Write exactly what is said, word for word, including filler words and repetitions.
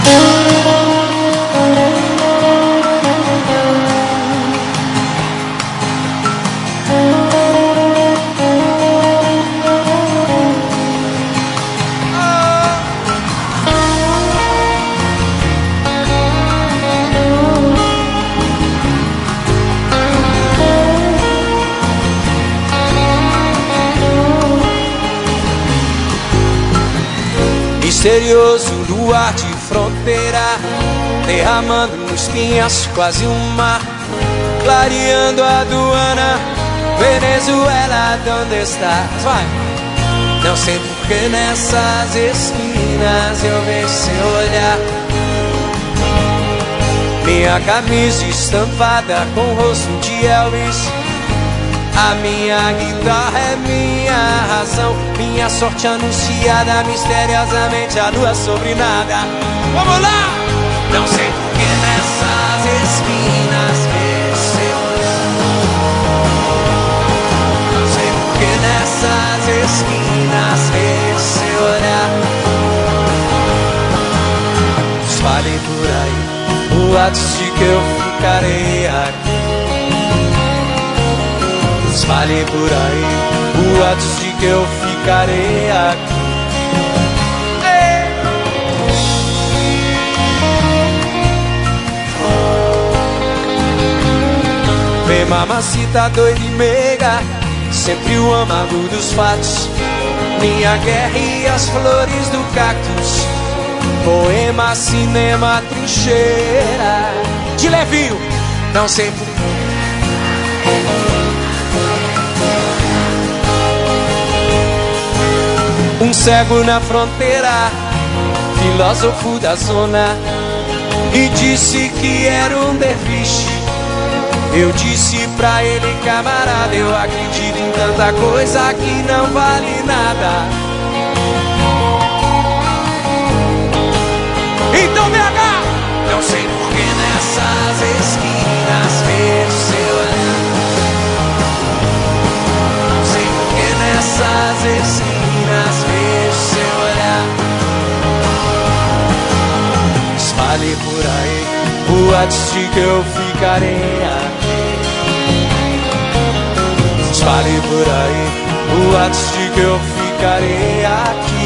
Misterioso luar de fronteira, derramando nos pinhas quase um mar, clareando a aduana, Venezuela, onde estás? Vai! Não sei porque nessas esquinas eu vejo seu olhar, minha camisa estampada com o rosto de Elvis. A minha guitarra é minha razão, minha sorte anunciada misteriosamente, a lua sobre nada. Vamos lá! Não sei porque nessas esquinas vejo seu olhar, não sei porque nessas esquinas vejo seu olhar. Espalhem por aí boatos de que eu ficarei aqui, espalhem por aí boatos de que eu ficarei aqui. Vem mamacita doida e meiga, sempre o amargo dos fatos, minha guerra e as flores do cactus, poema, cinema, trincheira. De levinho, não sei por um cego na fronteira, filósofo da zona, e disse que era um derviche. Eu disse pra ele, camarada, eu acredito em tanta coisa que não vale nada. Então B H, não sei por que nessas esquinas vejo seu olhar, não sei por que nessas esquinas vejo seu olhar. Espalhe por aí boatos de que eu ficarei aqui, espalhe por aí boatos de que eu ficarei aqui.